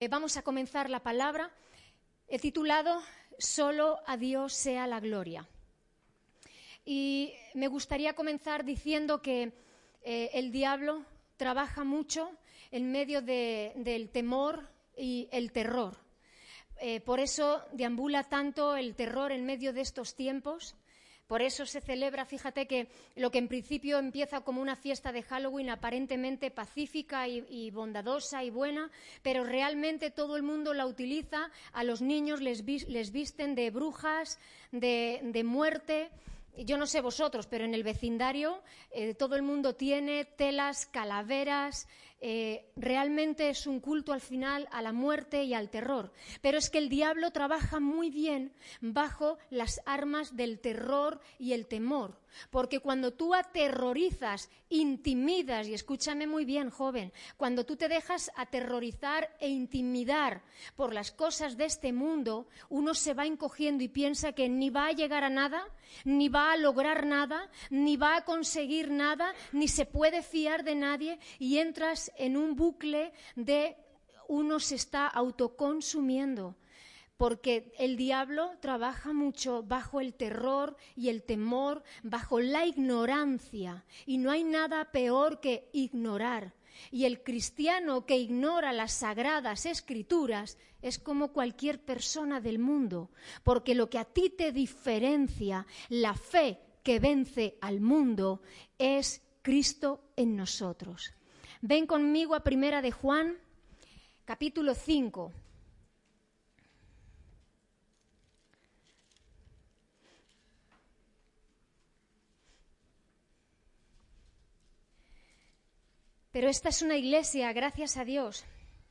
Vamos a comenzar la palabra. He titulado Solo a Dios sea la gloria. Y me gustaría comenzar diciendo que el diablo trabaja mucho en medio del temor y el terror. Por eso deambula tanto el terror en medio de estos tiempos. Por eso se celebra, fíjate que lo que en principio empieza como una fiesta de Halloween aparentemente pacífica y bondadosa y buena, pero realmente todo el mundo la utiliza, a los niños les visten de brujas, de muerte. Yo no sé vosotros, pero en el vecindario todo el mundo tiene telas, calaveras. Realmente es un culto al final a la muerte y al terror. Pero es que el diablo trabaja muy bien bajo las armas del terror y el temor. Porque cuando tú aterrorizas, intimidas, y escúchame muy bien, joven, cuando tú te dejas aterrorizar e intimidar por las cosas de este mundo, uno se va encogiendo y piensa que ni va a llegar a nada, ni va a lograr nada, ni va a conseguir nada, ni se puede fiar de nadie, y entras en un bucle de uno se está autoconsumiendo. Porque el diablo trabaja mucho bajo el terror y el temor, bajo la ignorancia. Y no hay nada peor que ignorar. Y el cristiano que ignora las sagradas escrituras es como cualquier persona del mundo. Porque lo que a ti te diferencia, la fe que vence al mundo, es Cristo en nosotros. Ven conmigo a 1 de Juan, capítulo 5. Pero esta es una iglesia, gracias a Dios.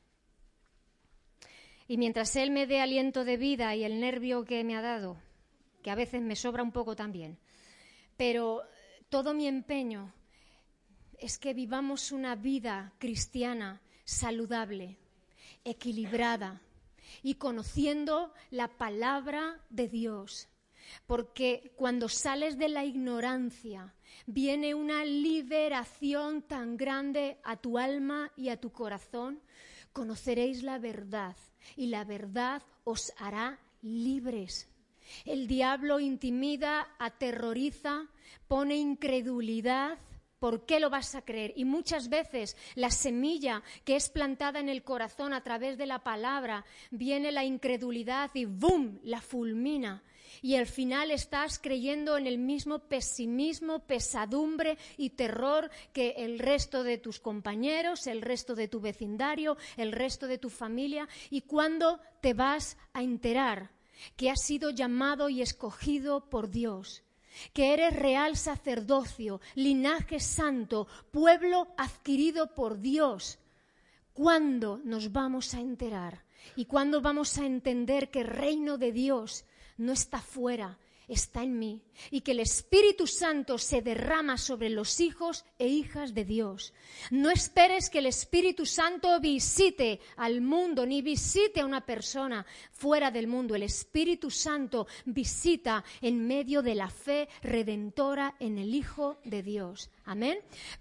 Y mientras Él me dé aliento de vida y el nervio que me ha dado, que a veces me sobra un poco también, pero todo mi empeño es que vivamos una vida cristiana saludable, equilibrada y conociendo la palabra de Dios. Porque cuando sales de la ignorancia, viene una liberación tan grande a tu alma y a tu corazón. Conoceréis la verdad y la verdad os hará libres. El diablo intimida, aterroriza, pone incredulidad. ¿Por qué lo vas a creer? Y muchas veces la semilla que es plantada en el corazón a través de la palabra, viene la incredulidad y ¡bum!, la fulmina. Y al final estás creyendo en el mismo pesimismo, pesadumbre y terror que el resto de tus compañeros, el resto de tu vecindario, el resto de tu familia. ¿Y cuándo te vas a enterar que has sido llamado y escogido por Dios? Que eres real sacerdocio, linaje santo, pueblo adquirido por Dios. ¿Cuándo nos vamos a enterar? ¿Y cuándo vamos a entender que el reino de Dios no está fuera, está en mí? Y que el Espíritu Santo se derrama sobre los hijos e hijas de Dios. No esperes que el Espíritu Santo visite al mundo, ni visite a una persona fuera del mundo. El Espíritu Santo visita en medio de la fe redentora en el Hijo de Dios. Amén.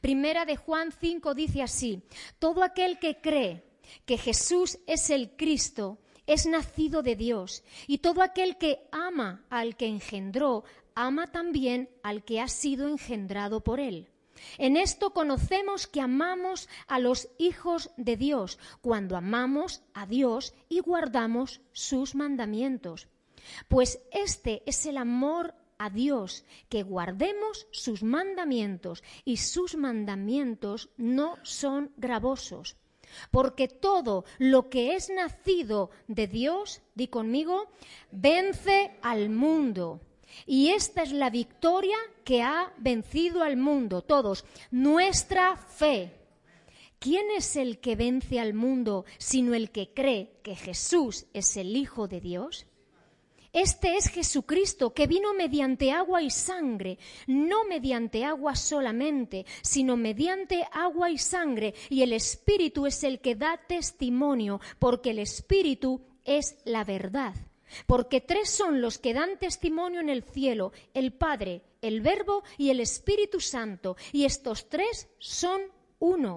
1 de Juan 5 dice así: todo aquel que cree que Jesús es el Cristo es nacido de Dios, y todo aquel que ama al que engendró, ama también al que ha sido engendrado por él. En esto conocemos que amamos a los hijos de Dios, cuando amamos a Dios y guardamos sus mandamientos. Pues este es el amor a Dios, que guardemos sus mandamientos, y sus mandamientos no son gravosos. Porque todo lo que es nacido de Dios, di conmigo, vence al mundo. Y esta es la victoria que ha vencido al mundo. Todos, nuestra fe. ¿Quién es el que vence al mundo sino el que cree que Jesús es el Hijo de Dios? Este es Jesucristo, que vino mediante agua y sangre, no mediante agua solamente, sino mediante agua y sangre, y el Espíritu es el que da testimonio, porque el Espíritu es la verdad. Porque tres son los que dan testimonio en el cielo: el Padre, el Verbo y el Espíritu Santo, y estos tres son uno.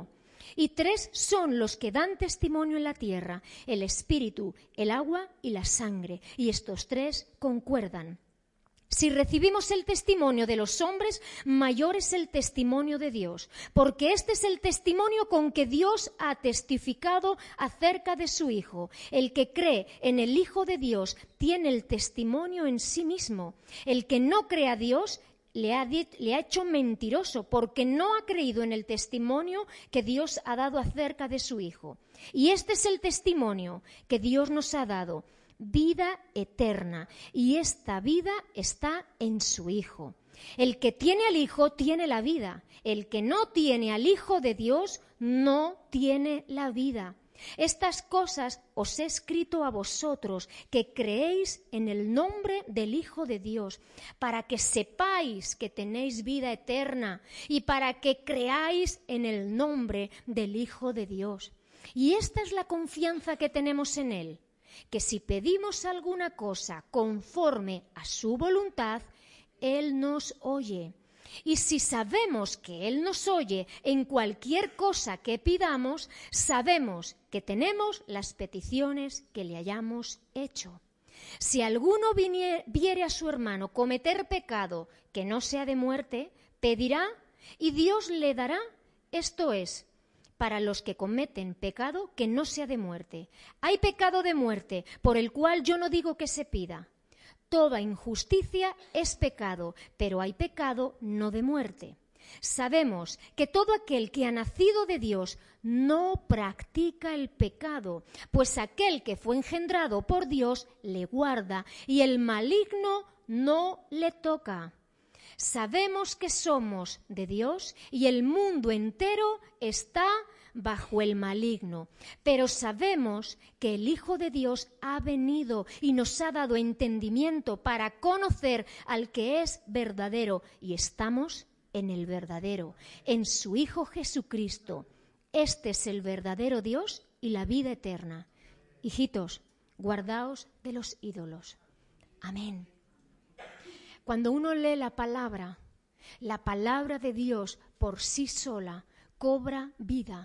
Y 3 son los que dan testimonio en la tierra, el espíritu, el agua y la sangre. Y estos 3 concuerdan. Si recibimos el testimonio de los hombres, mayor es el testimonio de Dios, porque este es el testimonio con que Dios ha testificado acerca de su Hijo. El que cree en el Hijo de Dios tiene el testimonio en sí mismo. El que no cree a Dios le ha hecho mentiroso, porque no ha creído en el testimonio que Dios ha dado acerca de su Hijo. Y este es el testimonio que Dios nos ha dado: vida eterna, y esta vida está en su Hijo. El que tiene al Hijo tiene la vida. El que no tiene al Hijo de Dios no tiene la vida. Estas cosas os he escrito a vosotros, que creéis en el nombre del Hijo de Dios, para que sepáis que tenéis vida eterna y para que creáis en el nombre del Hijo de Dios. Y esta es la confianza que tenemos en Él, que si pedimos alguna cosa conforme a su voluntad, Él nos oye. Y si sabemos que Él nos oye en cualquier cosa que pidamos, sabemos que tenemos las peticiones que le hayamos hecho. Si alguno viere a su hermano cometer pecado que no sea de muerte, pedirá y Dios le dará, esto es, para los que cometen pecado que no sea de muerte. Hay pecado de muerte, por el cual yo no digo que se pida. Toda injusticia es pecado, pero hay pecado no de muerte. Sabemos que todo aquel que ha nacido de Dios no practica el pecado, pues aquel que fue engendrado por Dios le guarda y el maligno no le toca. Sabemos que somos de Dios y el mundo entero está bajo el maligno, pero sabemos que el Hijo de Dios ha venido y nos ha dado entendimiento para conocer al que es verdadero, y estamos en el verdadero, en su Hijo Jesucristo. Este es el verdadero Dios y la vida eterna. Hijitos, guardaos de los ídolos. Amén. Cuando uno lee la palabra de Dios por sí sola cobra vida.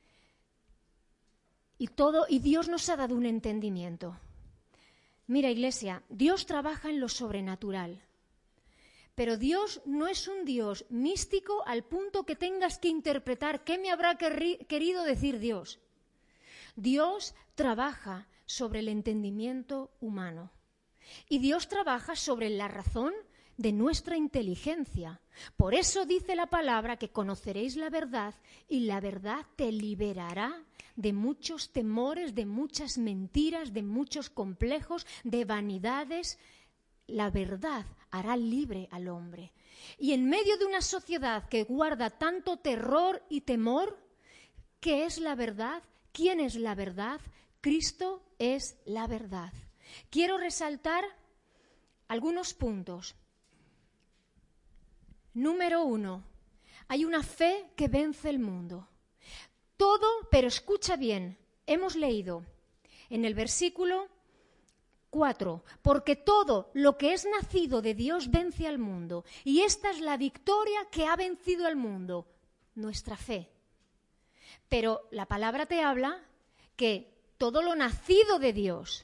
Y Dios nos ha dado un entendimiento. Mira, Iglesia, Dios trabaja en lo sobrenatural. Pero Dios no es un Dios místico al punto que tengas que interpretar qué me habrá querido decir Dios. Dios trabaja sobre el entendimiento humano. Y Dios trabaja sobre la razón de nuestra inteligencia. Por eso dice la palabra que conoceréis la verdad y la verdad te liberará de muchos temores, de muchas mentiras, de muchos complejos, de vanidades. La verdad hará libre al hombre. Y en medio de una sociedad que guarda tanto terror y temor, ¿qué es la verdad? ¿Quién es la verdad? Cristo es la verdad. Quiero resaltar algunos puntos. Número 1, hay una fe que vence el mundo. Todo, pero escucha bien, hemos leído en el versículo 4, porque todo lo que es nacido de Dios vence al mundo. Y esta es la victoria que ha vencido al mundo, nuestra fe. Pero la palabra te habla que todo lo nacido de Dios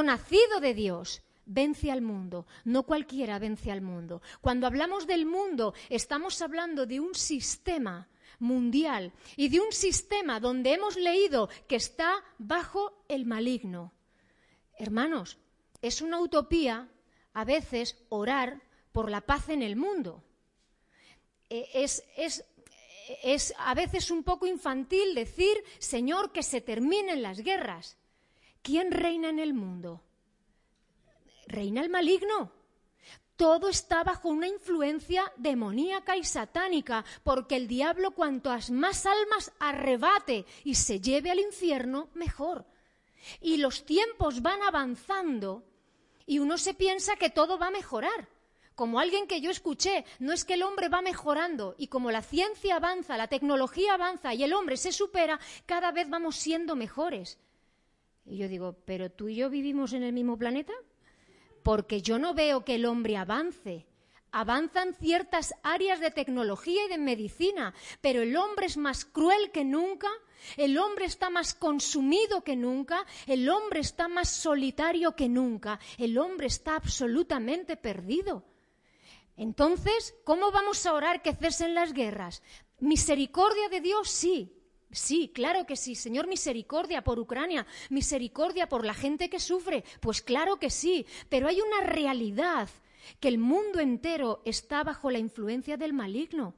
vence al mundo. No cualquiera vence al mundo. Cuando hablamos del mundo, estamos hablando de un sistema mundial y de un sistema donde hemos leído que está bajo el maligno. Hermanos, es una utopía a veces orar por la paz en el mundo. Es a veces un poco infantil decir, Señor, que se terminen las guerras. ¿Quién reina en el mundo? Reina el maligno. Todo está bajo una influencia demoníaca y satánica, porque el diablo cuantas más almas arrebate y se lleve al infierno, mejor. Y los tiempos van avanzando y uno se piensa que todo va a mejorar. Como alguien que yo escuché, no es que el hombre va mejorando y como la ciencia avanza, la tecnología avanza y el hombre se supera, cada vez vamos siendo mejores. Y yo digo, ¿pero tú y yo vivimos en el mismo planeta? Porque yo no veo que el hombre avance. Avanzan ciertas áreas de tecnología y de medicina, pero el hombre es más cruel que nunca, el hombre está más consumido que nunca, el hombre está más solitario que nunca, el hombre está absolutamente perdido. Entonces, ¿cómo vamos a orar que cesen las guerras? ¿Misericordia de Dios? Sí. Sí, claro que sí. Señor, misericordia por Ucrania, misericordia por la gente que sufre. Pues claro que sí, pero hay una realidad, que el mundo entero está bajo la influencia del maligno.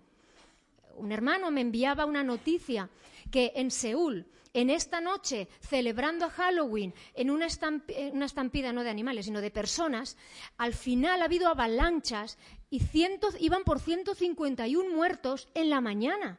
Un hermano me enviaba una noticia que en Seúl, en esta noche, celebrando a Halloween, en una estampida no de animales, sino de personas, al final ha habido avalanchas y iban por 151 muertos en la mañana.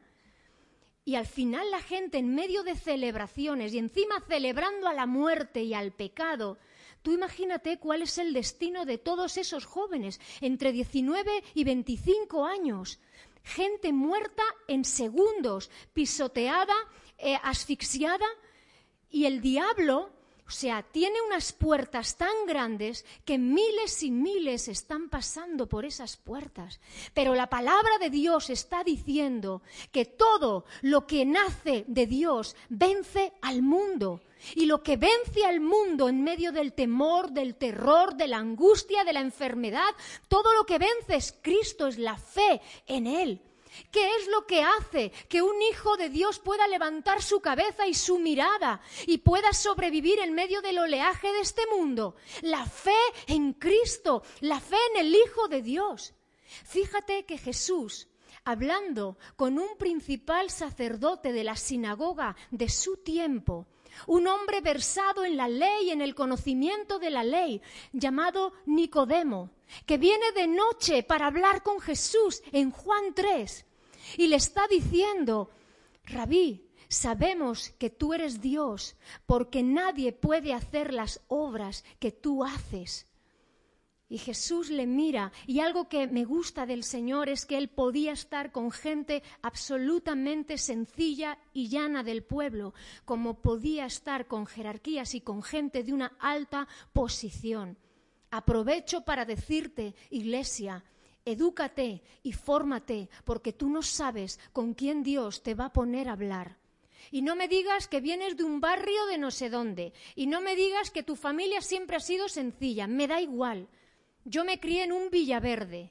Y al final la gente, en medio de celebraciones y encima celebrando a la muerte y al pecado, tú imagínate cuál es el destino de todos esos jóvenes, entre 19 y 25 años. Gente muerta en segundos, pisoteada, asfixiada, y el diablo, o sea, tiene unas puertas tan grandes que miles y miles están pasando por esas puertas. Pero la palabra de Dios está diciendo que todo lo que nace de Dios vence al mundo. Y lo que vence al mundo en medio del temor, del terror, de la angustia, de la enfermedad, todo lo que vence es Cristo, es la fe en Él. ¿Qué es lo que hace que un hijo de Dios pueda levantar su cabeza y su mirada y pueda sobrevivir en medio del oleaje de este mundo? La fe en Cristo, la fe en el Hijo de Dios. Fíjate que Jesús, hablando con un principal sacerdote de la sinagoga de su tiempo, un hombre versado en la ley, en el conocimiento de la ley, llamado Nicodemo, que viene de noche para hablar con Jesús en Juan 3, y le está diciendo: Rabí, sabemos que tú eres Dios, porque nadie puede hacer las obras que tú haces. Y Jesús le mira, y algo que me gusta del Señor es que Él podía estar con gente absolutamente sencilla y llana del pueblo, como podía estar con jerarquías y con gente de una alta posición. Aprovecho para decirte, iglesia, edúcate y fórmate, porque tú no sabes con quién Dios te va a poner a hablar. Y no me digas que vienes de un barrio de no sé dónde, y no me digas que tu familia siempre ha sido sencilla, me da igual. Yo me crié en un Villaverde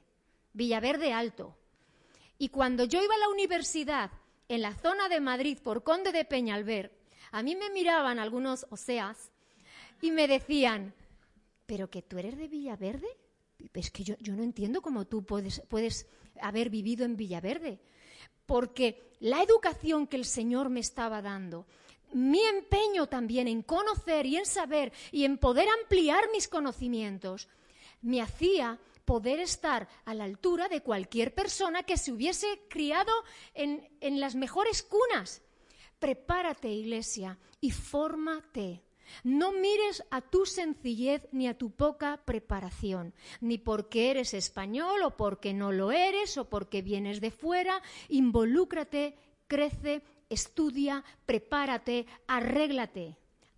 Alto, y cuando yo iba a la universidad en la zona de Madrid por Conde de Peñalver, a mí me miraban algunos oseas y me decían: ¿pero que tú eres de Villaverde? Es que yo no entiendo cómo tú puedes haber vivido en Villaverde, porque la educación que el Señor me estaba dando, mi empeño también en conocer y en saber y en poder ampliar mis conocimientos, me hacía poder estar a la altura de cualquier persona que se hubiese criado en las mejores cunas. Prepárate, iglesia, y fórmate. No mires a tu sencillez ni a tu poca preparación, ni porque eres español o porque no lo eres o porque vienes de fuera. Involúcrate, crece, estudia, prepárate, arréglate.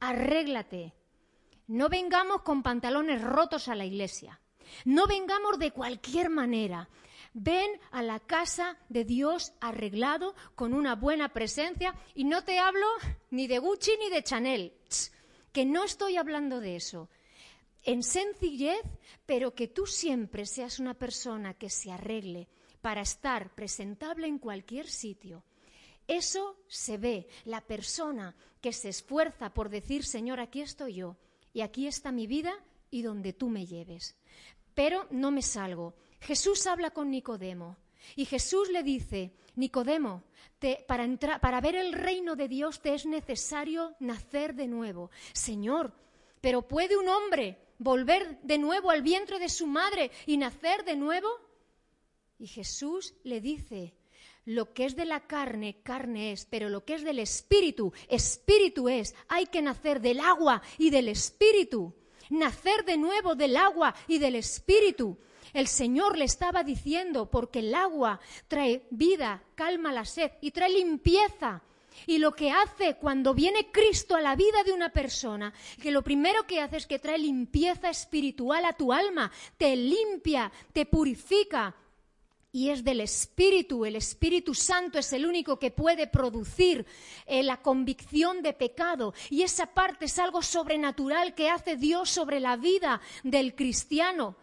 No vengamos con pantalones rotos a la iglesia. No vengamos de cualquier manera. Ven a la casa de Dios arreglado, con una buena presencia, y no te hablo ni de Gucci ni de Chanel, que no estoy hablando de eso. En sencillez, pero que tú siempre seas una persona que se arregle para estar presentable en cualquier sitio. Eso se ve, la persona que se esfuerza por decir: Señor, aquí estoy yo, y aquí está mi vida, y donde tú me lleves. Pero no me salgo. Jesús habla con Nicodemo, y Jesús le dice: Nicodemo, para ver el reino de Dios te es necesario nacer de nuevo. Señor, ¿pero puede un hombre volver de nuevo al vientre de su madre y nacer de nuevo? Y Jesús le dice: lo que es de la carne, carne es, pero lo que es del espíritu, espíritu es. Hay que nacer del agua y del espíritu. Nacer de nuevo del agua y del espíritu. El Señor le estaba diciendo, porque el agua trae vida, calma la sed y trae limpieza. Y lo que hace cuando viene Cristo a la vida de una persona, que lo primero que hace es que trae limpieza espiritual a tu alma, te limpia, te purifica. Y es del Espíritu, el Espíritu Santo es el único que puede producir la convicción de pecado. Y esa parte es algo sobrenatural que hace Dios sobre la vida del cristiano.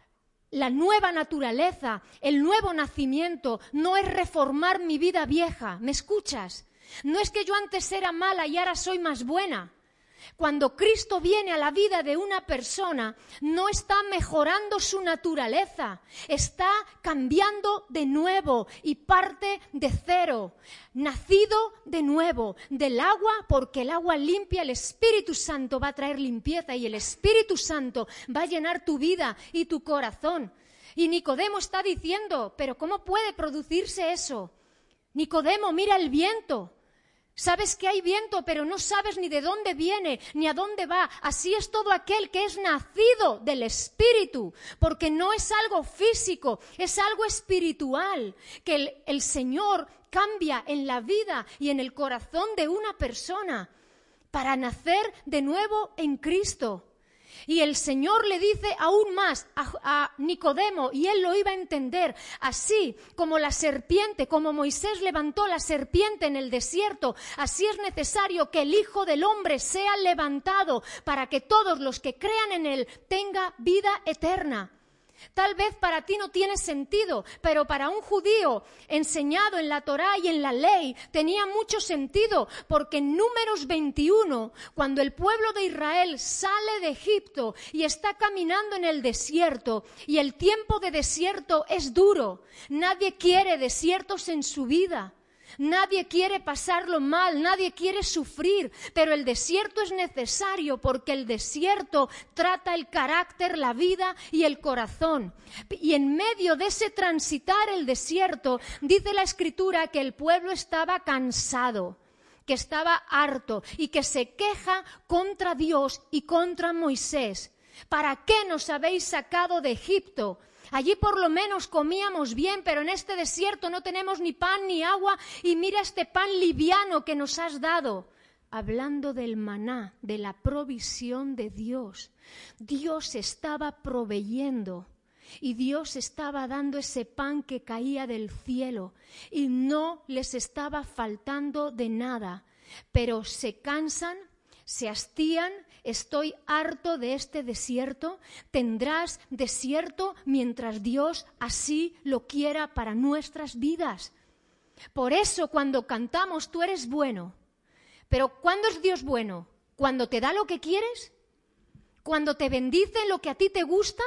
La nueva naturaleza, el nuevo nacimiento, no es reformar mi vida vieja. ¿Me escuchas? No es que yo antes era mala y ahora soy más buena. Cuando Cristo viene a la vida de una persona, no está mejorando su naturaleza, está cambiando de nuevo y parte de cero, nacido de nuevo del agua, porque el agua limpia, el Espíritu Santo va a traer limpieza y el Espíritu Santo va a llenar tu vida y tu corazón. Y Nicodemo está diciendo, ¿pero cómo puede producirse eso? Nicodemo, mira el viento. Sabes que hay viento, pero no sabes ni de dónde viene, ni a dónde va. Así es todo aquel que es nacido del Espíritu, porque no es algo físico, es algo espiritual, que el Señor cambia en la vida y en el corazón de una persona para nacer de nuevo en Cristo. Y el Señor le dice aún más a Nicodemo, y él lo iba a entender, así como la serpiente, como Moisés levantó la serpiente en el desierto, así es necesario que el Hijo del Hombre sea levantado para que todos los que crean en él tengan vida eterna. Tal vez para ti no tiene sentido, pero para un judío enseñado en la Torá y en la ley tenía mucho sentido, porque en Números 21, cuando el pueblo de Israel sale de Egipto y está caminando en el desierto, y el tiempo de desierto es duro, nadie quiere desiertos en su vida. Nadie quiere pasarlo mal, nadie quiere sufrir, pero el desierto es necesario porque el desierto trata el carácter, la vida y el corazón. Y en medio de ese transitar el desierto, dice la Escritura que el pueblo estaba cansado, que estaba harto y que se queja contra Dios y contra Moisés. ¿Para qué nos habéis sacado de Egipto? Allí por lo menos comíamos bien, pero en este desierto no tenemos ni pan ni agua, y mira este pan liviano que nos has dado. Hablando del maná, de la provisión de Dios. Dios estaba proveyendo y Dios estaba dando ese pan que caía del cielo y no les estaba faltando de nada, pero se cansan, se hastían. Estoy harto de este desierto. Tendrás desierto mientras Dios así lo quiera para nuestras vidas. Por eso cuando cantamos tú eres bueno. Pero ¿cuándo es Dios bueno? ¿Cuando te da lo que quieres? ¿Cuando te bendice lo que a ti te gusta?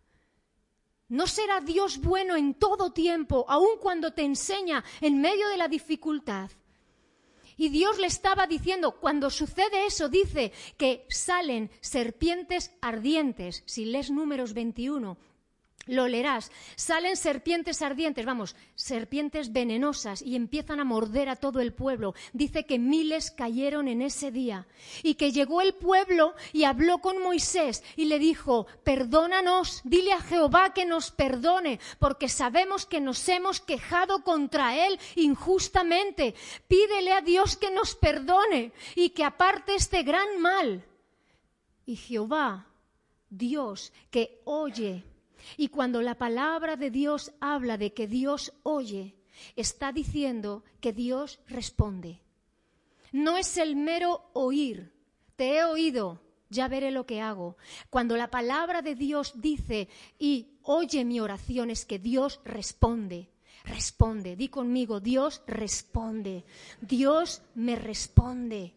¿No será Dios bueno en todo tiempo, aun cuando te enseña en medio de la dificultad? Y Dios le estaba diciendo, cuando sucede eso, dice que salen serpientes ardientes. Si lees Números 21, lo leerás. Salen serpientes ardientes, serpientes venenosas, y empiezan a morder a todo el pueblo. Dice que miles cayeron en ese día. Y que llegó el pueblo y habló con Moisés y le dijo, perdónanos, dile a Jehová que nos perdone, porque sabemos que nos hemos quejado contra él injustamente. Pídele a Dios que nos perdone y que aparte este gran mal. Y Jehová, Dios que oye. Y cuando la palabra de Dios habla de que Dios oye, está diciendo que Dios responde. No es el mero oír, te he oído, ya veré lo que hago. Cuando la palabra de Dios dice y oye mi oración, es que Dios responde. Responde, di conmigo, Dios responde. Dios me responde.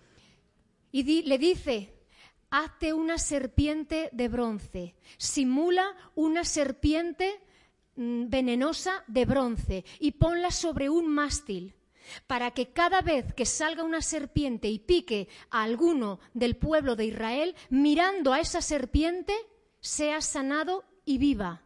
Y le dice, hazte una serpiente de bronce, simula una serpiente venenosa de bronce y ponla sobre un mástil, para que cada vez que salga una serpiente y pique a alguno del pueblo de Israel, mirando a esa serpiente, sea sanado y viva.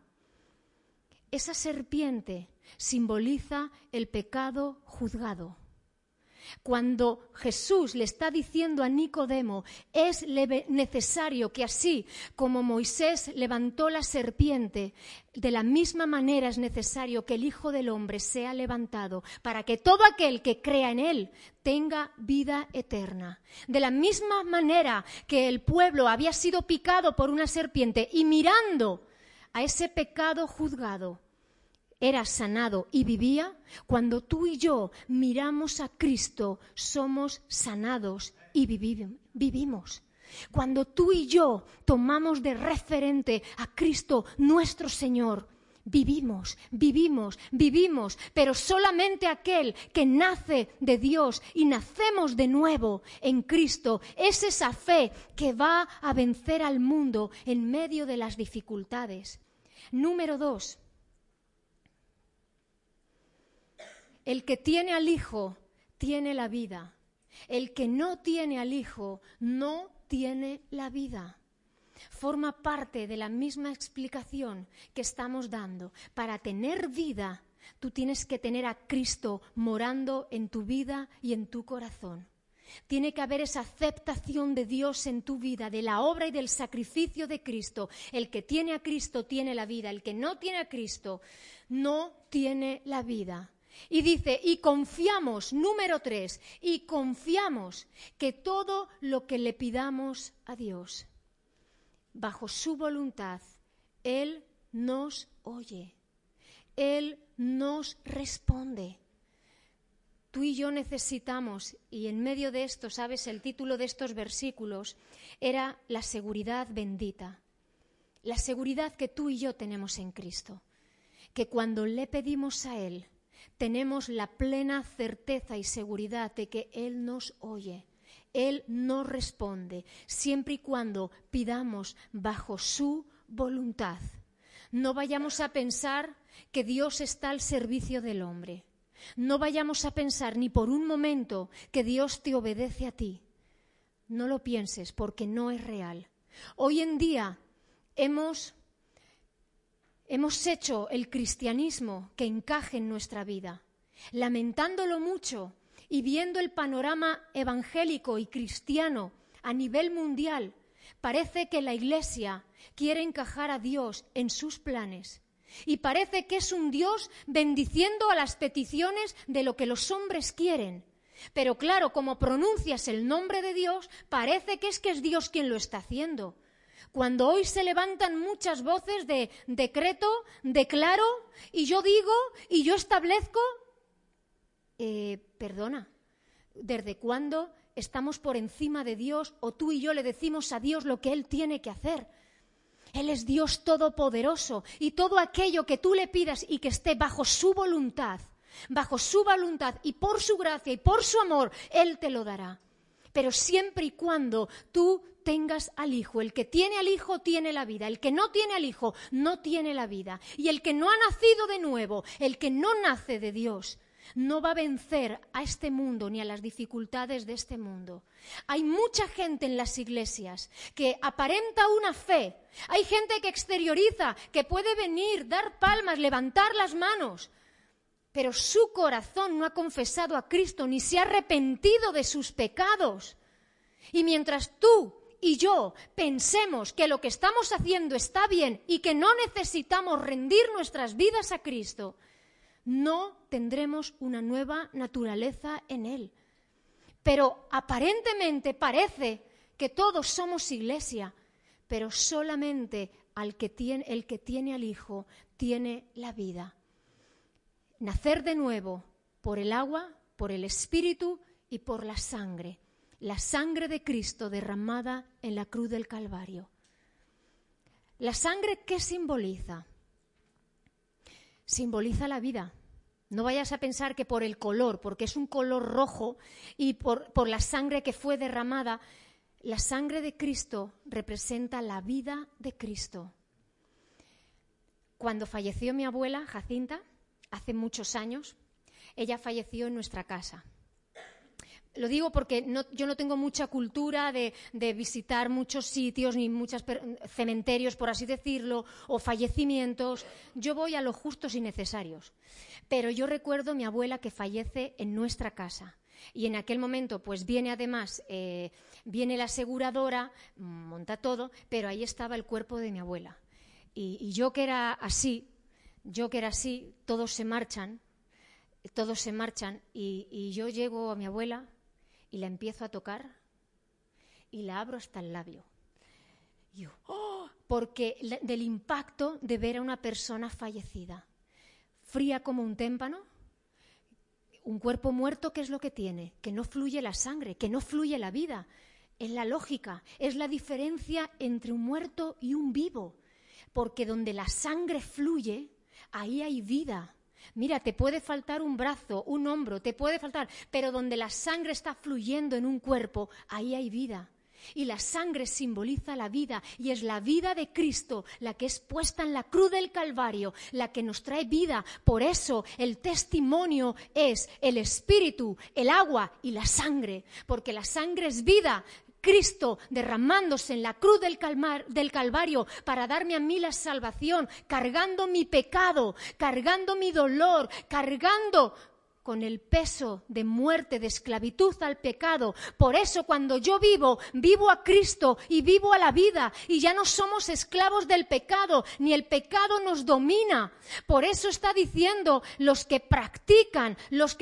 Esa serpiente simboliza el pecado juzgado. Cuando Jesús le está diciendo a Nicodemo, es necesario que así como Moisés levantó la serpiente, de la misma manera es necesario que el Hijo del Hombre sea levantado para que todo aquel que crea en él tenga vida eterna. De la misma manera que el pueblo había sido picado por una serpiente y mirando a ese pecado juzgado, era sanado y vivía, cuando tú y yo miramos a Cristo, somos sanados y vivimos. Cuando tú y yo tomamos de referente a Cristo, nuestro Señor, vivimos, pero solamente aquel que nace de Dios y nacemos de nuevo en Cristo, es esa fe que va a vencer al mundo en medio de las dificultades. Número 2. El que tiene al Hijo tiene la vida. El que no tiene al Hijo no tiene la vida. Forma parte de la misma explicación que estamos dando. Para tener vida, tú tienes que tener a Cristo morando en tu vida y en tu corazón. Tiene que haber esa aceptación de Dios en tu vida, de la obra y del sacrificio de Cristo. El que tiene a Cristo tiene la vida. El que no tiene a Cristo no tiene la vida. Y dice, y confiamos, número 3, y confiamos que todo lo que le pidamos a Dios, bajo su voluntad, Él nos oye, Él nos responde. Tú y yo necesitamos, y en medio de esto, ¿sabes? El título de estos versículos era la seguridad bendita, la seguridad que tú y yo tenemos en Cristo, que cuando le pedimos a Él, tenemos la plena certeza y seguridad de que Él nos oye, Él nos responde, siempre y cuando pidamos bajo su voluntad. No vayamos a pensar que Dios está al servicio del hombre. No vayamos a pensar ni por un momento que Dios te obedece a ti. No lo pienses porque no es real. Hoy en día hemos hecho el cristianismo que encaje en nuestra vida, lamentándolo mucho y viendo el panorama evangélico y cristiano a nivel mundial. Parece que la Iglesia quiere encajar a Dios en sus planes y parece que es un Dios bendiciendo a las peticiones de lo que los hombres quieren. Pero claro, como pronuncias el nombre de Dios, parece que es Dios quien lo está haciendo. Cuando hoy se levantan muchas voces de decreto, declaro, y yo digo, y yo establezco, perdona, ¿desde cuándo estamos por encima de Dios o tú y yo le decimos a Dios lo que Él tiene que hacer? Él es Dios todopoderoso y todo aquello que tú le pidas y que esté bajo su voluntad y por su gracia y por su amor, Él te lo dará. Pero siempre y cuando tú tengas al Hijo. El que tiene al Hijo tiene la vida. El que no tiene al Hijo no tiene la vida. Y el que no ha nacido de nuevo, el que no nace de Dios, no va a vencer a este mundo ni a las dificultades de este mundo. Hay mucha gente en las iglesias que aparenta una fe. Hay gente que exterioriza, que puede venir, dar palmas, levantar las manos, pero su corazón no ha confesado a Cristo ni se ha arrepentido de sus pecados. Y mientras tú y yo pensemos que lo que estamos haciendo está bien y que no necesitamos rendir nuestras vidas a Cristo, no tendremos una nueva naturaleza en Él. Pero aparentemente parece que todos somos iglesia, pero solamente el que tiene al Hijo tiene la vida. Nacer de nuevo por el agua, por el Espíritu y por la sangre de Cristo derramada en la cruz del Calvario. ¿La sangre qué simboliza? Simboliza la vida. No vayas a pensar que por el color, porque es un color rojo, y por la sangre que fue derramada. La sangre de Cristo representa la vida de Cristo. Cuando falleció mi abuela, Jacinta, hace muchos años, ella falleció en nuestra casa. Lo digo porque yo no tengo mucha cultura de visitar muchos sitios ni muchos cementerios, por así decirlo, o fallecimientos. Yo voy a los justos y necesarios. Pero yo recuerdo a mi abuela que fallece en nuestra casa. y en aquel momento pues viene además, viene la aseguradora, monta todo, pero ahí estaba el cuerpo de mi abuela. Y yo que era así, todos se marchan y yo llego a mi abuela y la empiezo a tocar y la abro hasta el labio. Y yo, ¡oh! Porque del impacto de ver a una persona fallecida, fría como un témpano, un cuerpo muerto, ¿qué es lo que tiene? Que no fluye la sangre, que no fluye la vida. Es la lógica, es la diferencia entre un muerto y un vivo. Porque donde la sangre fluye, ahí hay vida. Mira, te puede faltar un brazo, un hombro, te puede faltar, pero donde la sangre está fluyendo en un cuerpo, ahí hay vida. Y la sangre simboliza la vida, y es la vida de Cristo la que es puesta en la cruz del Calvario, la que nos trae vida. Por eso el testimonio es el Espíritu, el agua y la sangre, porque la sangre es vida. Cristo derramándose en la cruz del Calvario para darme a mí la salvación, cargando mi pecado, cargando mi dolor, cargando con el peso de muerte, de esclavitud al pecado. Por eso cuando yo vivo a Cristo y vivo a la vida, y ya no somos esclavos del pecado, ni el pecado nos domina. Por eso está diciendo los que practican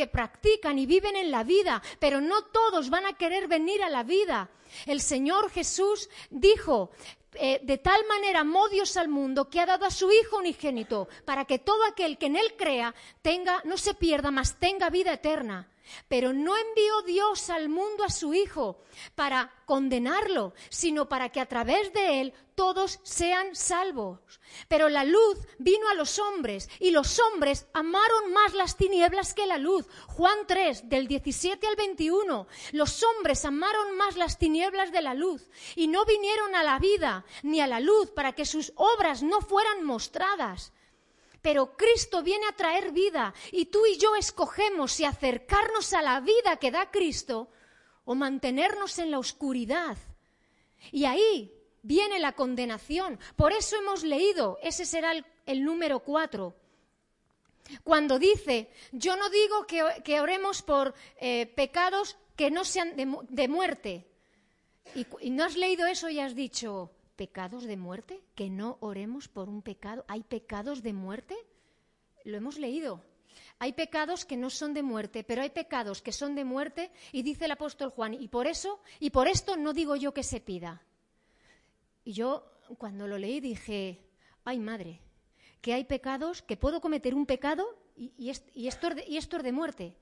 y viven en la vida, pero no todos van a querer venir a la vida. El Señor Jesús dijo: de tal manera amó Dios al mundo que ha dado a su Hijo unigénito, para que todo aquel que en Él crea no se pierda, mas tenga vida eterna. Pero no envió Dios al mundo a su Hijo para condenarlo, sino para que a través de Él todos sean salvos. Pero la luz vino a los hombres, y los hombres amaron más las tinieblas que la luz. Juan 3, del 17 al 21. Los hombres amaron más las tinieblas de la luz, y no vinieron a la vida ni a la luz para que sus obras no fueran mostradas. Pero Cristo viene a traer vida, y tú y yo escogemos si acercarnos a la vida que da Cristo o mantenernos en la oscuridad. Y ahí viene la condenación. Por eso hemos leído, ese será el número 4. Cuando dice, yo no digo que oremos por pecados que no sean de muerte. Y no has leído eso y has dicho, ¿pecados de muerte? ¿Que no oremos por un pecado? ¿Hay pecados de muerte? Lo hemos leído. Hay pecados que no son de muerte, pero hay pecados que son de muerte, y dice el apóstol Juan, y por esto no digo yo que se pida. Y yo cuando lo leí dije, ay madre, que hay pecados, que puedo cometer un pecado y esto es de muerte.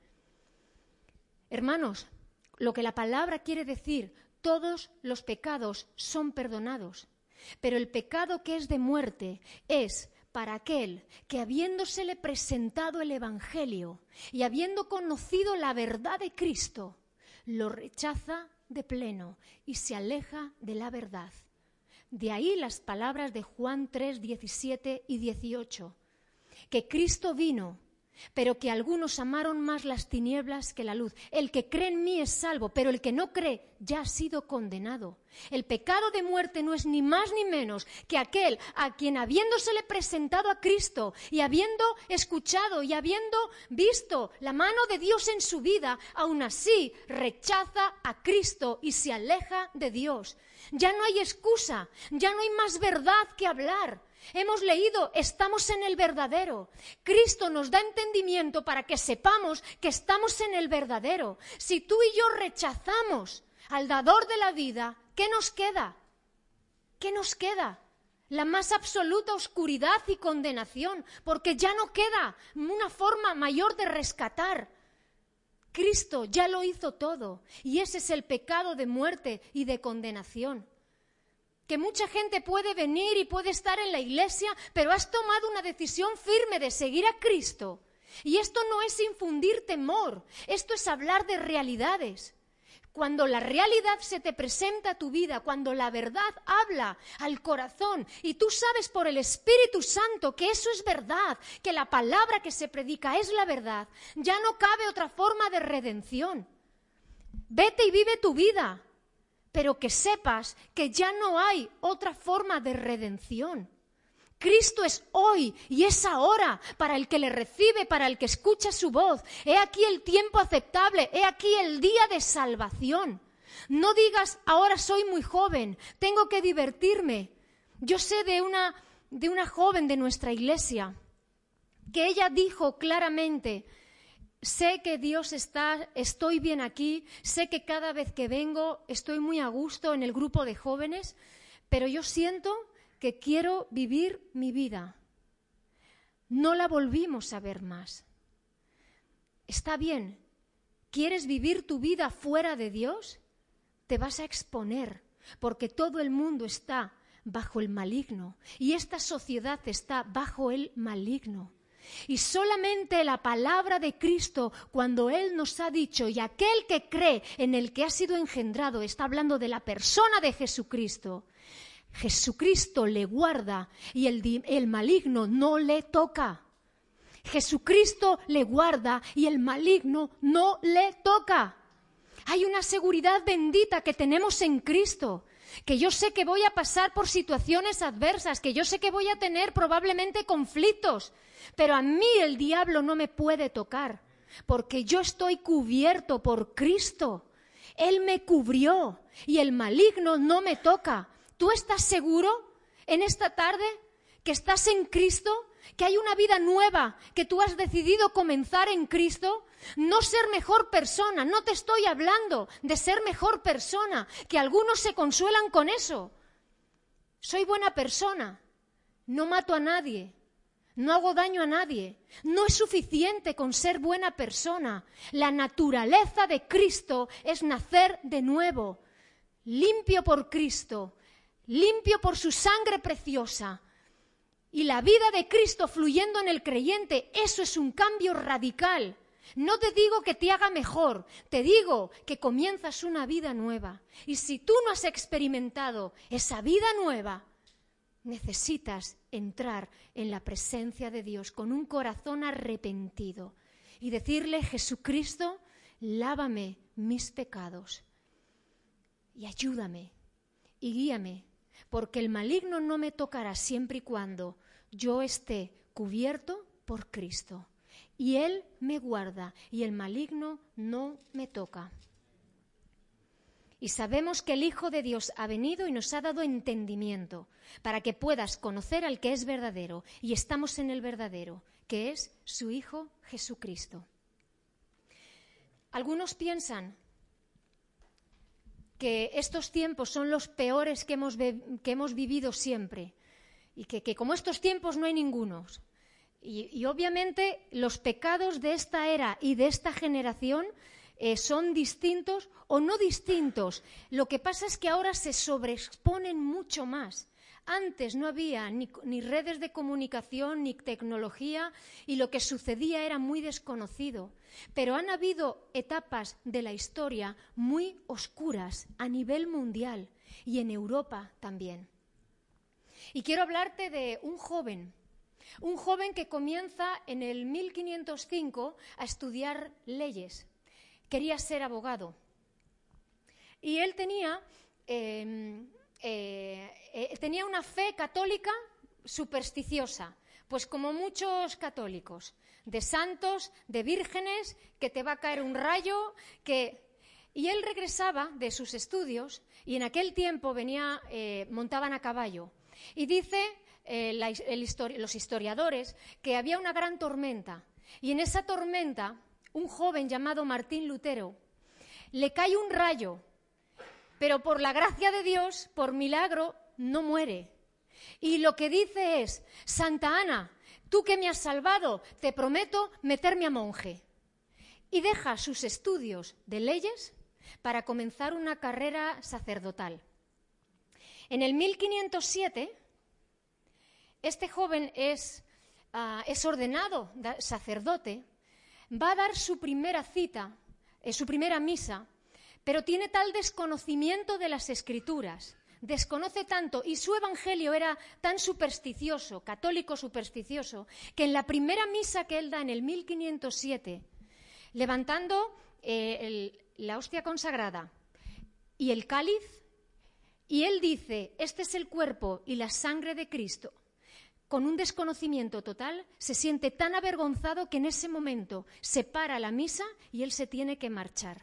Hermanos, lo que la palabra quiere decir, todos los pecados son perdonados, pero el pecado que es de muerte es para aquel que, habiéndosele presentado el Evangelio y habiendo conocido la verdad de Cristo, lo rechaza de pleno y se aleja de la verdad. De ahí las palabras de Juan 3, 17 y 18, que Cristo vino, pero que algunos amaron más las tinieblas que la luz. El que cree en mí es salvo, pero el que no cree ya ha sido condenado. El pecado de muerte no es ni más ni menos que aquel a quien, habiéndosele presentado a Cristo y habiendo escuchado y habiendo visto la mano de Dios en su vida, aún así rechaza a Cristo y se aleja de Dios. Ya no hay excusa, ya no hay más verdad que hablar. Hemos leído, estamos en el verdadero. Cristo nos da entendimiento para que sepamos que estamos en el verdadero. Si tú y yo rechazamos al dador de la vida, ¿qué nos queda? ¿Qué nos queda? La más absoluta oscuridad y condenación, porque ya no queda una forma mayor de rescatar. Cristo ya lo hizo todo, y ese es el pecado de muerte y de condenación. Que mucha gente puede venir y puede estar en la iglesia, pero has tomado una decisión firme de seguir a Cristo. Y esto no es infundir temor, esto es hablar de realidades. Cuando la realidad se te presenta a tu vida, cuando la verdad habla al corazón y tú sabes por el Espíritu Santo que eso es verdad, que la palabra que se predica es la verdad, ya no cabe otra forma de redención. Vete y vive tu vida, pero que sepas que ya no hay otra forma de redención. Cristo es hoy y es ahora para el que le recibe, para el que escucha su voz. He aquí el tiempo aceptable, he aquí el día de salvación. No digas, ahora soy muy joven, tengo que divertirme. Yo sé de una joven de nuestra iglesia que ella dijo claramente: sé que Dios está, estoy bien aquí, sé que cada vez que vengo estoy muy a gusto en el grupo de jóvenes, pero yo siento que quiero vivir mi vida. No la volvimos a ver más. Está bien, ¿quieres vivir tu vida fuera de Dios? Te vas a exponer, porque todo el mundo está bajo el maligno y esta sociedad está bajo el maligno. Y solamente la palabra de Cristo, cuando Él nos ha dicho, y aquel que cree en el que ha sido engendrado, está hablando de la persona de Jesucristo. Jesucristo le guarda y el maligno no le toca. Jesucristo le guarda y el maligno no le toca. Hay una seguridad bendita que tenemos en Cristo, que yo sé que voy a pasar por situaciones adversas, que yo sé que voy a tener probablemente conflictos, pero a mí el diablo no me puede tocar, porque yo estoy cubierto por Cristo. Él me cubrió y el maligno no me toca. ¿Tú estás seguro en esta tarde que estás en Cristo, que hay una vida nueva, que tú has decidido comenzar en Cristo? No ser mejor persona, no te estoy hablando de ser mejor persona, que algunos se consuelan con eso. Soy buena persona, no mato a nadie, no hago daño a nadie. No es suficiente con ser buena persona. La naturaleza de Cristo es nacer de nuevo, limpio por Cristo, limpio por su sangre preciosa. Y la vida de Cristo fluyendo en el creyente, eso es un cambio radical. No te digo que te haga mejor, te digo que comienzas una vida nueva. Y si tú no has experimentado esa vida nueva, necesitas entrar en la presencia de Dios con un corazón arrepentido y decirle: Jesucristo, lávame mis pecados y ayúdame y guíame, porque el maligno no me tocará siempre y cuando yo esté cubierto por Cristo. Y Él me guarda y el maligno no me toca. Y sabemos que el Hijo de Dios ha venido y nos ha dado entendimiento para que puedas conocer al que es verdadero. Y estamos en el verdadero, que es su Hijo Jesucristo. Algunos piensan que estos tiempos son los peores que hemos vivido siempre y que como estos tiempos no hay ningunos. Y obviamente los pecados de esta era y de esta generación son distintos o no distintos. Lo que pasa es que ahora se sobreexponen mucho más. Antes no había ni redes de comunicación ni tecnología y lo que sucedía era muy desconocido. Pero han habido etapas de la historia muy oscuras a nivel mundial y en Europa también. Y quiero hablarte de un joven que comienza en el 1505 a estudiar leyes. Quería ser abogado. Y él tenía una fe católica supersticiosa, pues como muchos católicos, de santos, de vírgenes, que te va a caer un rayo, Y él regresaba de sus estudios y en aquel tiempo montaban a caballo. Y dice los historiadores que había una gran tormenta y en esa tormenta un joven llamado Martín Lutero le cae un rayo, pero por la gracia de Dios, por milagro, no muere. Y lo que dice es: Santa Ana, tú que me has salvado, te prometo meterme a monje. Y deja sus estudios de leyes para comenzar una carrera sacerdotal. En el 1507, este joven es ordenado sacerdote, va a dar su primera cita, su primera misa, pero tiene tal desconocimiento de las Escrituras, desconoce tanto, y su evangelio era tan supersticioso, católico supersticioso, que en la primera misa que él da en el 1507, levantando la hostia consagrada y el cáliz, y él dice: este es el cuerpo y la sangre de Cristo, con un desconocimiento total, se siente tan avergonzado que en ese momento se para la misa y él se tiene que marchar.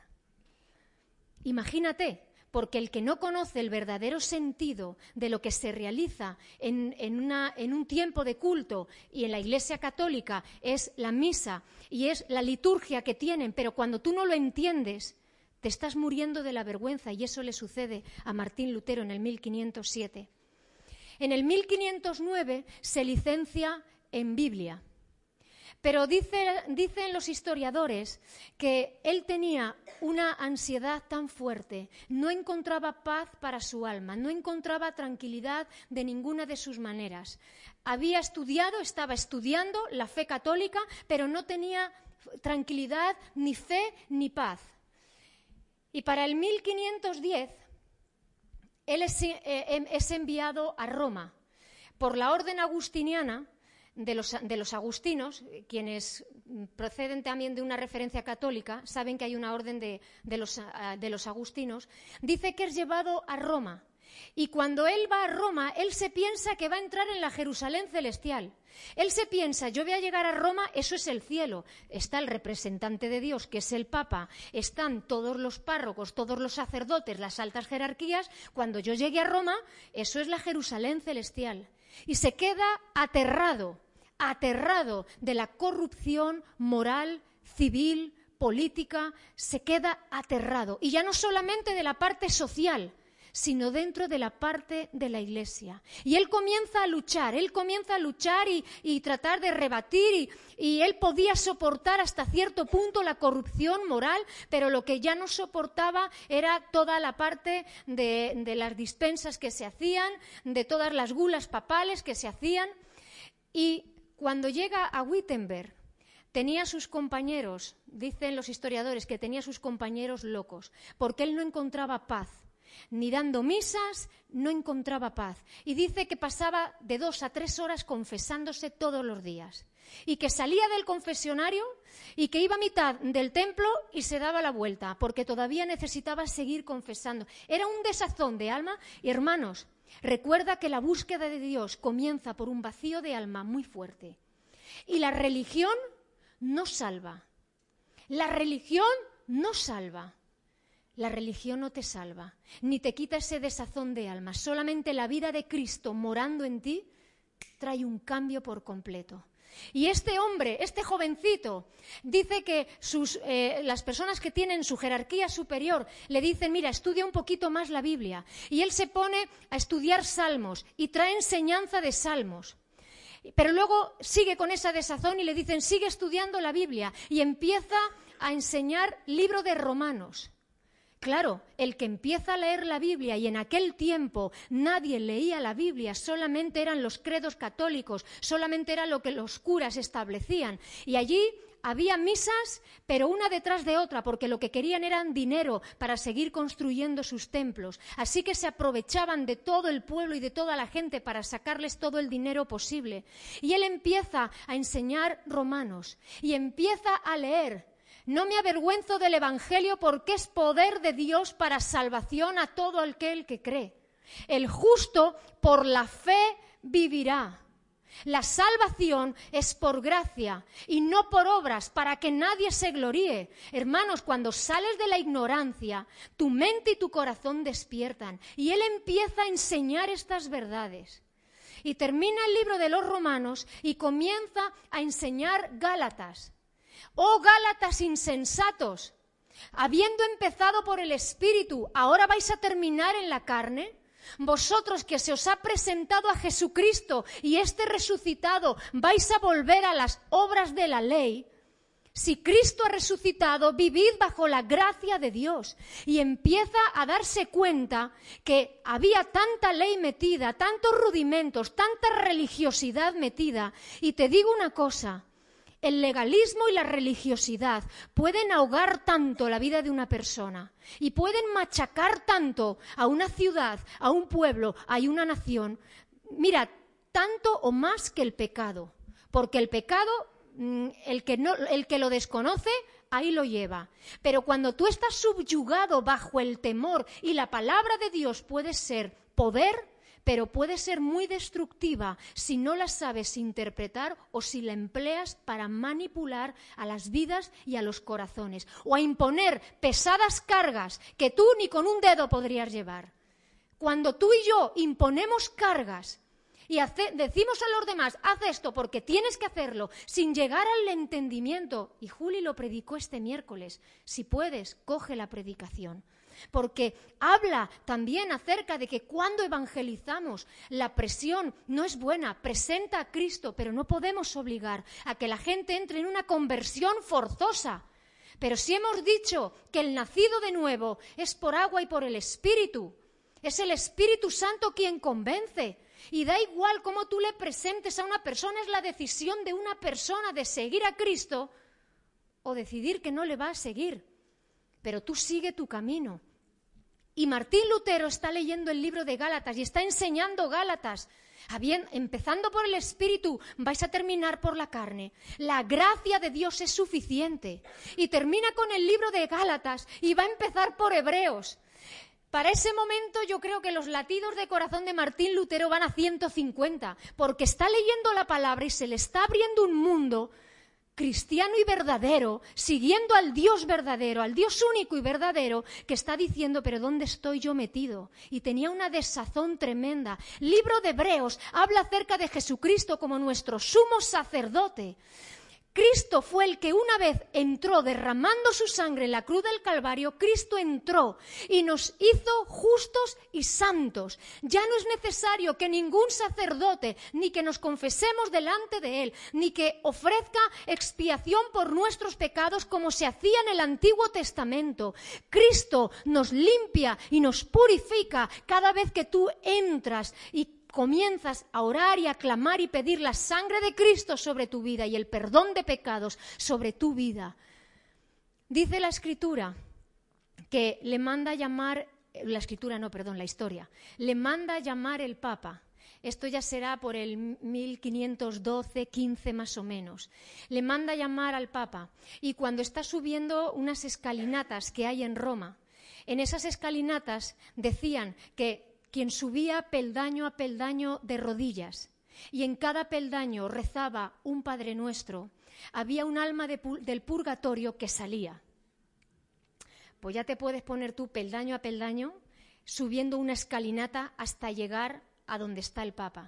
Imagínate, porque el que no conoce el verdadero sentido de lo que se realiza en un tiempo de culto, y en la Iglesia Católica es la misa y es la liturgia que tienen, pero cuando tú no lo entiendes, te estás muriendo de la vergüenza, y eso le sucede a Martín Lutero en el 1507. En el 1509 se licencia en Biblia, pero dicen los historiadores que él tenía una ansiedad tan fuerte, no encontraba paz para su alma, no encontraba tranquilidad de ninguna de sus maneras. Estaba estudiando la fe católica, pero no tenía tranquilidad, ni fe, ni paz. Y para el 1510, él es enviado a Roma por la orden agustiniana de los agustinos. Quienes proceden también de una referencia católica saben que hay una orden de los agustinos. Dice que es llevado a Roma. Y cuando él va a Roma, él se piensa que va a entrar en la Jerusalén celestial. Él se piensa, yo voy a llegar a Roma, eso es el cielo. Está el representante de Dios, que es el Papa. Están todos los párrocos, todos los sacerdotes, las altas jerarquías. Cuando yo llegue a Roma, eso es la Jerusalén celestial. Y se queda aterrado de la corrupción moral, civil, política. Se queda aterrado. Y ya no solamente de la parte social, sino dentro de la parte de la Iglesia. Y él comienza a luchar y tratar de rebatir, y él podía soportar hasta cierto punto la corrupción moral, pero lo que ya no soportaba era toda la parte de las dispensas que se hacían, de todas las gulas papales que se hacían. Y cuando llega a Wittenberg, tenía sus compañeros, dicen los historiadores, que tenía sus compañeros locos, porque él no encontraba paz. Ni dando misas, no encontraba paz. Y dice que pasaba de 2 a 3 horas confesándose todos los días. Y que salía del confesionario y que iba a mitad del templo y se daba la vuelta, porque todavía necesitaba seguir confesando. Era un desazón de alma. Y hermanos, recuerda que la búsqueda de Dios comienza por un vacío de alma muy fuerte. Y la religión no salva. La religión no salva. La religión no te salva, ni te quita ese desazón de alma. Solamente la vida de Cristo morando en ti trae un cambio por completo. Y este hombre, este jovencito, dice que las personas que tienen su jerarquía superior le dicen, mira, estudia un poquito más la Biblia. Y él se pone a estudiar salmos y trae enseñanza de salmos. Pero luego sigue con esa desazón y le dicen, sigue estudiando la Biblia. Y empieza a enseñar libro de Romanos. Claro, el que empieza a leer la Biblia, y en aquel tiempo nadie leía la Biblia, solamente eran los credos católicos, solamente era lo que los curas establecían. Y allí había misas, pero una detrás de otra, porque lo que querían eran dinero para seguir construyendo sus templos. Así que se aprovechaban de todo el pueblo y de toda la gente para sacarles todo el dinero posible. Y él empieza a enseñar Romanos y empieza a leer. No me avergüenzo del Evangelio porque es poder de Dios para salvación a todo aquel que cree. El justo por la fe vivirá. La salvación es por gracia y no por obras, para que nadie se gloríe. Hermanos, cuando sales de la ignorancia, tu mente y tu corazón despiertan. Y él empieza a enseñar estas verdades. Y termina el libro de los Romanos y comienza a enseñar Gálatas. ¡Oh, Gálatas insensatos! Habiendo empezado por el Espíritu, ¿ahora vais a terminar en la carne? Vosotros que se os ha presentado a Jesucristo y este resucitado, ¿vais a volver a las obras de la ley? Si Cristo ha resucitado, vivid bajo la gracia de Dios. Y empieza a darse cuenta que había tanta ley metida, tantos rudimentos, tanta religiosidad metida. Y te digo una cosa. El legalismo y la religiosidad pueden ahogar tanto la vida de una persona y pueden machacar tanto a una ciudad, a un pueblo, a una nación. Mira, tanto o más que el pecado, porque el pecado, el que lo desconoce, ahí lo lleva. Pero cuando tú estás subyugado bajo el temor y la palabra de Dios puede ser poder, pero puede ser muy destructiva si no la sabes interpretar o si la empleas para manipular a las vidas y a los corazones, o a imponer pesadas cargas que tú ni con un dedo podrías llevar. Cuando tú y yo imponemos cargas y decimos a los demás, haz esto porque tienes que hacerlo, sin llegar al entendimiento, y Juli lo predicó este miércoles, si puedes, coge la predicación, porque habla también acerca de que cuando evangelizamos, la presión no es buena, presenta a Cristo, pero no podemos obligar a que la gente entre en una conversión forzosa. Pero si hemos dicho que el nacido de nuevo es por agua y por el Espíritu, es el Espíritu Santo quien convence. Y da igual cómo tú le presentes a una persona, es la decisión de una persona de seguir a Cristo o decidir que no le va a seguir. Pero tú sigue tu camino. Y Martín Lutero está leyendo el libro de Gálatas y está enseñando Gálatas. Empezando por el Espíritu, vais a terminar por la carne. La gracia de Dios es suficiente. Y termina con el libro de Gálatas y va a empezar por Hebreos. Para ese momento yo creo que los latidos de corazón de Martín Lutero van a 150, porque está leyendo la palabra y se le está abriendo un mundo cristiano y verdadero, siguiendo al Dios verdadero, al Dios único y verdadero, que está diciendo, pero ¿dónde estoy yo metido? Y tenía una desazón tremenda. Libro de Hebreos habla acerca de Jesucristo como nuestro sumo sacerdote. Cristo fue el que una vez entró derramando su sangre en la cruz del Calvario. Cristo entró y nos hizo justos y santos. Ya no es necesario que ningún sacerdote, ni que nos confesemos delante de Él, ni que ofrezca expiación por nuestros pecados como se hacía en el Antiguo Testamento. Cristo nos limpia y nos purifica cada vez que tú entras y comienzas a orar y a clamar y pedir la sangre de Cristo sobre tu vida y el perdón de pecados sobre tu vida. Dice la Escritura que le manda llamar, la historia, le manda llamar el Papa. Esto ya será por el 1512, 15 más o menos. Le manda llamar al Papa y cuando está subiendo unas escalinatas que hay en Roma, en esas escalinatas decían que quien subía peldaño a peldaño de rodillas y en cada peldaño rezaba un Padre Nuestro, había un alma del purgatorio que salía. Pues ya te puedes poner tú peldaño a peldaño subiendo una escalinata hasta llegar a donde está el Papa.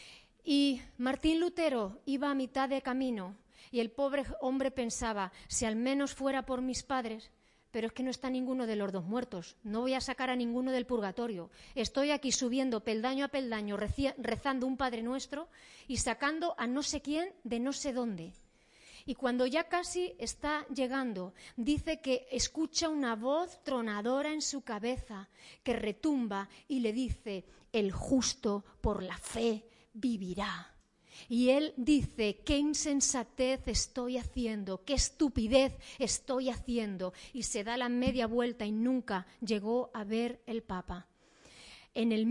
Y Martín Lutero iba a mitad de camino y el pobre hombre pensaba, si al menos fuera por mis padres. Pero es que no está ninguno de los dos muertos, no voy a sacar a ninguno del purgatorio. Estoy aquí subiendo peldaño a peldaño, rezando un Padre Nuestro y sacando a no sé quién de no sé dónde. Y cuando ya casi está llegando, dice que escucha una voz tronadora en su cabeza que retumba y le dice, el justo por la fe vivirá. Y él dice, qué insensatez estoy haciendo, qué estupidez estoy haciendo. Y se da la media vuelta y nunca llegó a ver el Papa. En el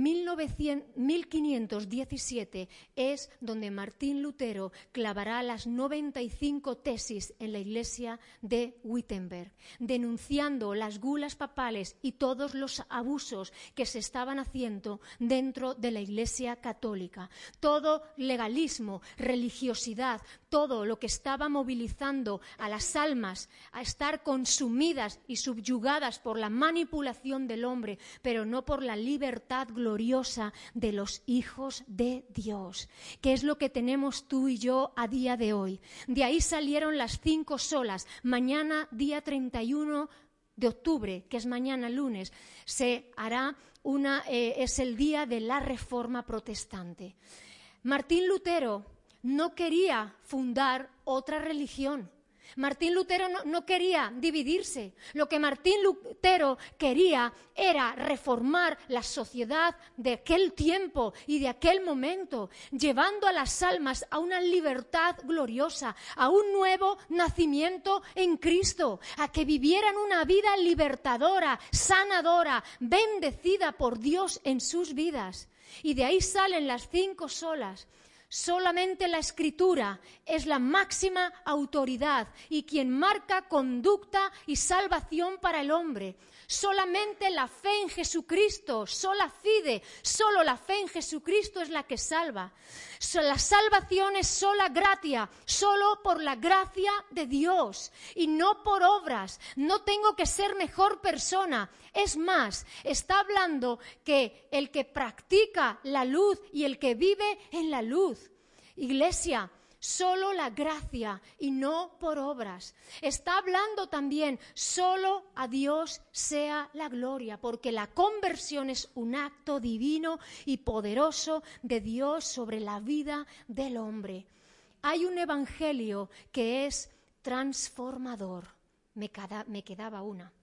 1517 es donde Martín Lutero clavará las 95 tesis en la iglesia de Wittenberg, denunciando las gulas papales y todos los abusos que se estaban haciendo dentro de la iglesia católica. Todo legalismo, religiosidad, todo lo que estaba movilizando a las almas a estar consumidas y subyugadas por la manipulación del hombre, pero no por la libertad gloriosa de los hijos de Dios, que es lo que tenemos tú y yo a día de hoy. De ahí salieron las 5 solas. Mañana, día 31 de octubre, que es mañana lunes, se hará es el día de la Reforma Protestante. Martín Lutero no quería fundar otra religión. Martín Lutero no quería dividirse. Lo que Martín Lutero quería era reformar la sociedad de aquel tiempo y de aquel momento, llevando a las almas a una libertad gloriosa, a un nuevo nacimiento en Cristo, a que vivieran una vida libertadora, sanadora, bendecida por Dios en sus vidas. Y de ahí salen las 5 solas. Solamente la Escritura es la máxima autoridad y quien marca conducta y salvación para el hombre. Solamente la fe en Jesucristo, sola fide, solo la fe en Jesucristo es la que salva. La salvación es sola gratia, solo por la gracia de Dios y no por obras. No tengo que ser mejor persona. Es más, está hablando que el que practica la luz y el que vive en la luz. Iglesia, solo la gracia y no por obras. Está hablando también, solo a Dios sea la gloria, porque la conversión es un acto divino y poderoso de Dios sobre la vida del hombre. Hay un evangelio que es transformador. Me quedaba una.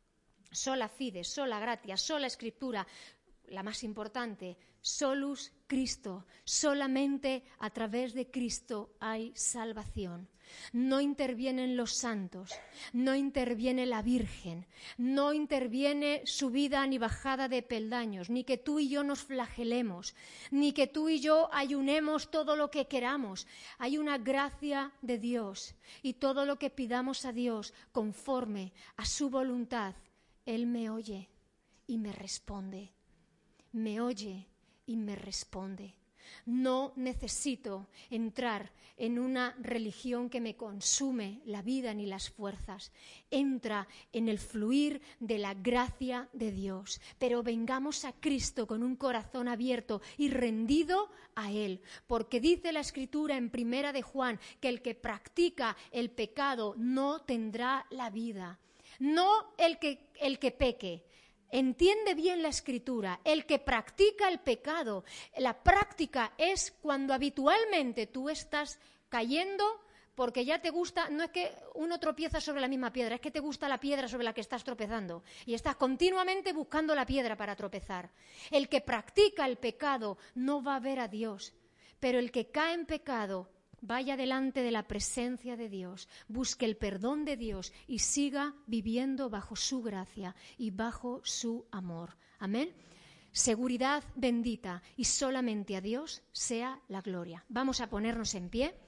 Sola fide, sola gratia, sola escritura, la más importante, solus Cristo. Solamente a través de Cristo hay salvación. No intervienen los santos, no interviene la Virgen, no interviene subida ni bajada de peldaños, ni que tú y yo nos flagelemos, ni que tú y yo ayunemos todo lo que queramos. Hay una gracia de Dios y todo lo que pidamos a Dios conforme a su voluntad, Él me oye y me responde. Me oye y me responde. No necesito entrar en una religión que me consume la vida ni las fuerzas. Entra en el fluir de la gracia de Dios. Pero vengamos a Cristo con un corazón abierto y rendido a Él. Porque dice la Escritura en 1 de Juan que el que practica el pecado no tendrá la vida. No el que peque. Entiende bien la Escritura, el que practica el pecado. La práctica es cuando habitualmente tú estás cayendo porque ya te gusta, no es que uno tropieza sobre la misma piedra, es que te gusta la piedra sobre la que estás tropezando y estás continuamente buscando la piedra para tropezar. El que practica el pecado no va a ver a Dios, pero el que cae en pecado vaya delante de la presencia de Dios, busque el perdón de Dios y siga viviendo bajo su gracia y bajo su amor. Amén. Seguridad bendita y solamente a Dios sea la gloria. Vamos a ponernos en pie.